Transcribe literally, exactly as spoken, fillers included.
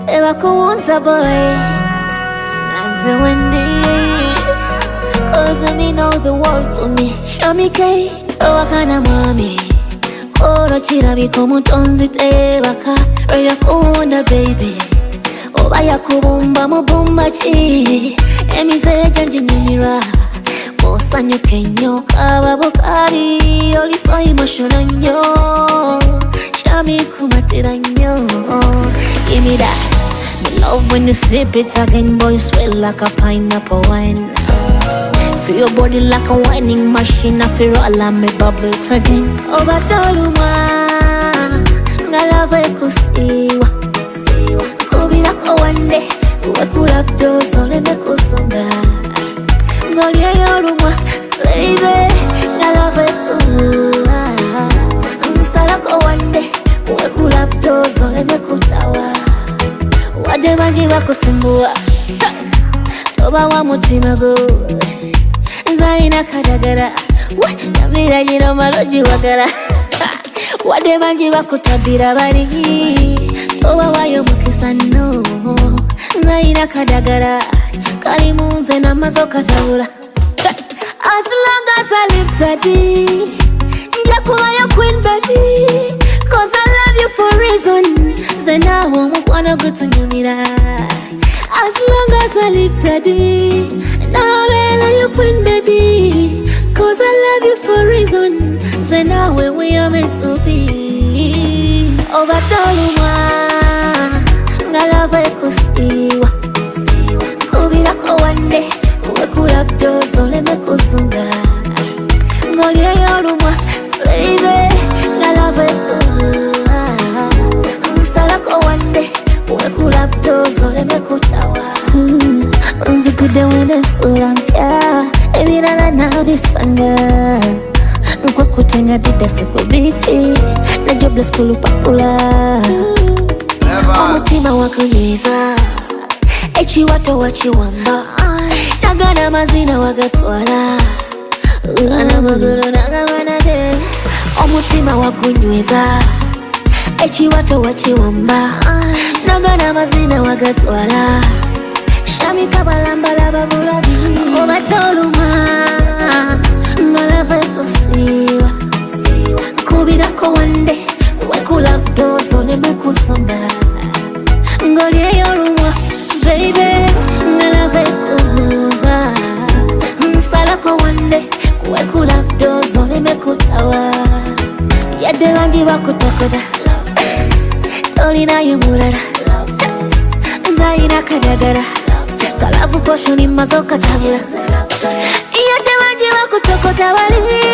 Eba kuunza boy Naze Wendy Cause me know the world to me Show me K Wakana mami Koro chirabi kumutonzi tebaka Raya kuunda baby Oba ya kubumba mubumba chi Emize janji nimira Mosanyo kenyo Kababokari Oli so emotional nyo Shami kumatira nyo Give me that Me love when you sip it again Boy you sweat like a pineapple wine Feel your body like a whining machine I feel all of me bubble it again Oba toluma Ngalave kusiwa Kubila kwa wande Uwe kulaf dozo leme kusunga Ngolia yoruma Baby Ngalave kuwa Msala kwa wande Uwe kulaf dozo leme kutawa Wade manji wako simbua Toba wa mutima go Zaina kadagara Nabira jino maloji wagara Wade manji wako tabira barigi Toba wayo mukisano Zaina kadagara Kalimunze na mazoka tabura As long as I live daddy Njakula ya queen baby Cause I love you for a reason Zena homu kwana gutunyumira As long as I live daddy Now I love you queen baby Cause I love you for a reason Zena we we are meant to be Oba toluma Ngalave kusiwa Kubila kwa wande Uwe kulaf dozo leme kusunga Ngolia yoruma Baby Ngalave kuwa Msala kwa wande Uwe kulaf dozo leme kutawa Unzi kude wene sura mpya Ebirala nabisanga Nkwa kutenga dida siku biti Na jobless kulu papula Omutima wakunywiza Echi wato wachiwamba Nagana mazina wagatwala Ana maguru nagamana de Omutima wakunyweza Echi wato wachiwamba Nagana mazina wagatwala Shami kabalamba laba bulabi Oba toluma Ngalave kusiwa Kubira ko wande Wekulaf dozo leme kusonga Ngolie yorumwa Baby Ngalave kuhuva Msala ko wande Wekulaf dozo leme kutawa Yade wanji wakutokota Tolina yumurara Zaina kadagara Kalabu posho ni mazoka tabula Yade wanji wakutokota wali